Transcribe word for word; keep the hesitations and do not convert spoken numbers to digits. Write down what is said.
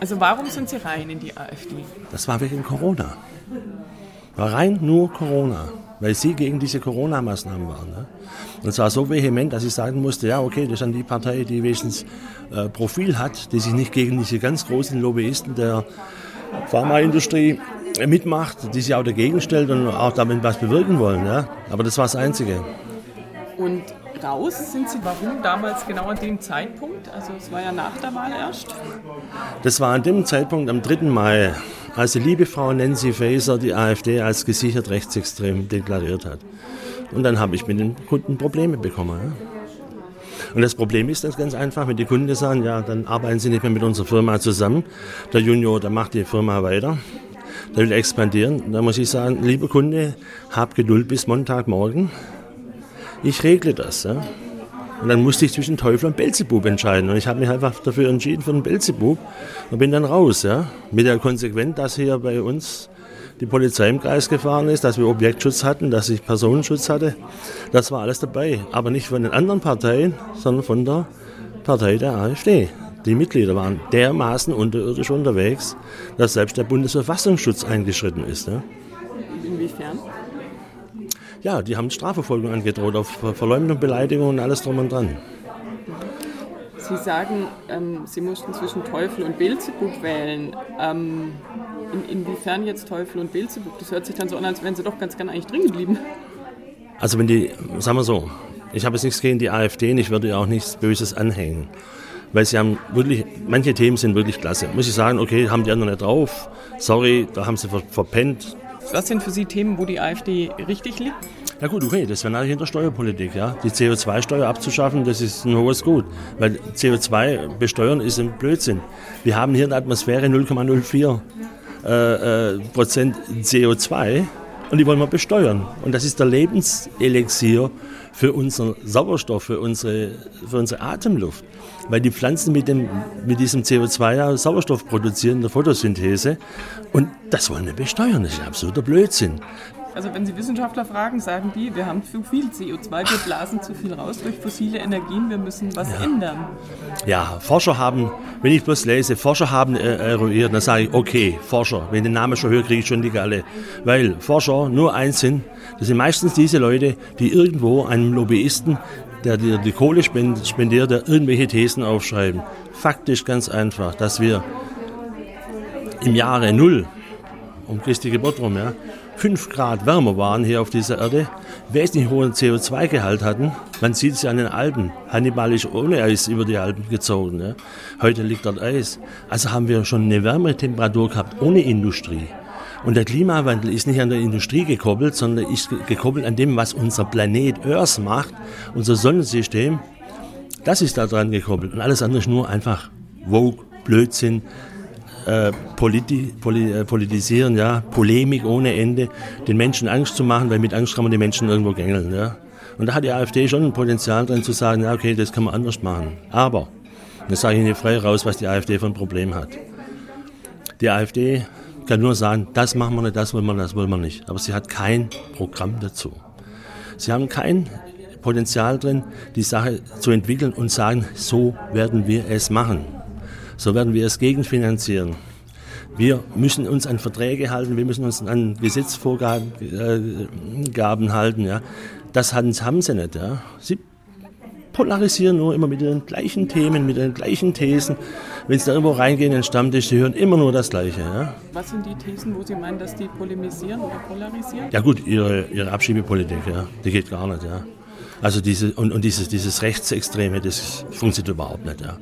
Also warum sind Sie rein in die AfD? Das war wegen Corona. War rein nur Corona, weil Sie gegen diese Corona-Maßnahmen waren. Ne? Und es war so vehement, dass ich sagen musste, ja okay, das ist dann die Partei, die wenigstens äh, Profil hat, die sich nicht gegen diese ganz großen Lobbyisten der Pharmaindustrie mitmacht, die sich auch dagegen stellt und auch damit was bewirken wollen. Ja? Aber das war das Einzige. Und raus sind Sie warum damals genau an dem Zeitpunkt? Also es war ja nach der Wahl erst. Das war an dem Zeitpunkt am dritten Mai, als die liebe Frau Nancy Faeser die AfD als gesichert rechtsextrem deklariert hat. Und dann habe ich mit den Kunden Probleme bekommen. Ja? Und das Problem ist das ganz einfach, wenn die Kunden sagen, ja, dann arbeiten sie nicht mehr mit unserer Firma zusammen. Der Junior, der macht die Firma weiter, der will expandieren. Da muss ich sagen, lieber Kunde, hab Geduld bis Montagmorgen. Ich regle das. Ja? Und dann musste ich zwischen Teufel und Beelzebub entscheiden. Und ich habe mich einfach dafür entschieden, für den Beelzebub. Und bin dann raus. Ja? Mit der Konsequenz, dass hier bei uns die Polizei im Kreis gefahren ist, dass wir Objektschutz hatten, dass ich Personenschutz hatte. Das war alles dabei. Aber nicht von den anderen Parteien, sondern von der Partei der AfD. Die Mitglieder waren dermaßen unterirdisch unterwegs, dass selbst der Bundesverfassungsschutz eingeschritten ist. Ja? Inwiefern? Ja, die haben Strafverfolgung angedroht auf Verleumdung, Beleidigung und alles drum und dran. Sie sagen, ähm, Sie mussten zwischen Teufel und Beelzebub wählen. Ähm, in, inwiefern jetzt Teufel und Beelzebub? Das hört sich dann so an, als wären Sie doch ganz gerne eigentlich drin geblieben. Also wenn die, sagen wir so, ich habe jetzt nichts gegen die AfD und ich würde ihr auch nichts Böses anhängen. Weil sie haben wirklich, manche Themen sind wirklich klasse. Muss ich sagen, okay, haben die anderen nicht drauf. Sorry, da haben sie ver- verpennt. Was sind für Sie Themen, wo die AfD richtig liegt? Ja gut, okay, das wäre natürlich in der Steuerpolitik. Ja? Die C O zwei Steuer abzuschaffen, das ist ein hohes Gut. Weil C O zwei besteuern ist ein Blödsinn. Wir haben hier in der Atmosphäre null Komma null vier äh, äh, Prozent C O zwei und die wollen wir besteuern. Und das ist der Lebenselixier für unseren Sauerstoff, für unsere, für unsere Atemluft. Weil die Pflanzen mit, dem, mit diesem C O zwei ja Sauerstoff produzieren in der Photosynthese. Und das wollen wir besteuern. Das ist ein absoluter Blödsinn. Also wenn Sie Wissenschaftler fragen, sagen die, wir haben zu viel C O zwei, wir blasen zu viel raus durch fossile Energien, wir müssen was ja. ändern. Ja, Forscher haben, wenn ich bloß lese, Forscher haben äh, eruiert, dann sage ich, okay, Forscher, wenn ich den Namen schon höre, kriege ich schon die Galle. Weil Forscher nur eins sind, das sind meistens diese Leute, die irgendwo einem Lobbyisten, der dir die Kohle spendiert, der irgendwelche Thesen aufschreiben. Faktisch ganz einfach, dass wir im Jahre Null, um Christi Geburt rum, ja, fünf Grad wärmer waren hier auf dieser Erde, wesentlich hohen C O zwei Gehalt hatten. Man sieht es ja an den Alpen. Hannibal ist ohne Eis über die Alpen gezogen. Ja. Heute liegt dort Eis. Also haben wir schon eine wärmere Temperatur gehabt, ohne Industrie. Und der Klimawandel ist nicht an der Industrie gekoppelt, sondern ist gekoppelt an dem, was unser Planet Earth macht, unser Sonnensystem. Das ist da dran gekoppelt. Und alles andere ist nur einfach Vogue, Blödsinn, Äh, politi- poli- äh, politisieren, ja, Polemik ohne Ende, den Menschen Angst zu machen, weil mit Angst kann man die Menschen irgendwo gängeln. Ja. Und da hat die AfD schon ein Potenzial drin zu sagen, ja okay, das kann man anders machen. Aber, das sage ich Ihnen frei raus, was die AfD für ein Problem hat. Die AfD kann nur sagen, das machen wir nicht, das wollen wir, das wollen wir nicht. Aber sie hat kein Programm dazu. Sie haben kein Potenzial drin, die Sache zu entwickeln und sagen, so werden wir es machen. So werden wir es gegenfinanzieren. Wir müssen uns an Verträge halten, wir müssen uns an Gesetzesvorgaben äh, halten. Ja. Das haben, haben sie nicht. Ja. Sie polarisieren nur immer mit den gleichen Themen, mit den gleichen Thesen. Wenn sie da irgendwo reingehen in den Stammtisch, sie hören immer nur das Gleiche. Ja. Was sind die Thesen, wo Sie meinen, dass die polemisieren oder polarisieren? Ja gut, ihre, ihre Abschiebepolitik, ja, die geht gar nicht. Ja. Also diese, und, und dieses, dieses Rechtsextreme, das funktioniert überhaupt nicht. Ja.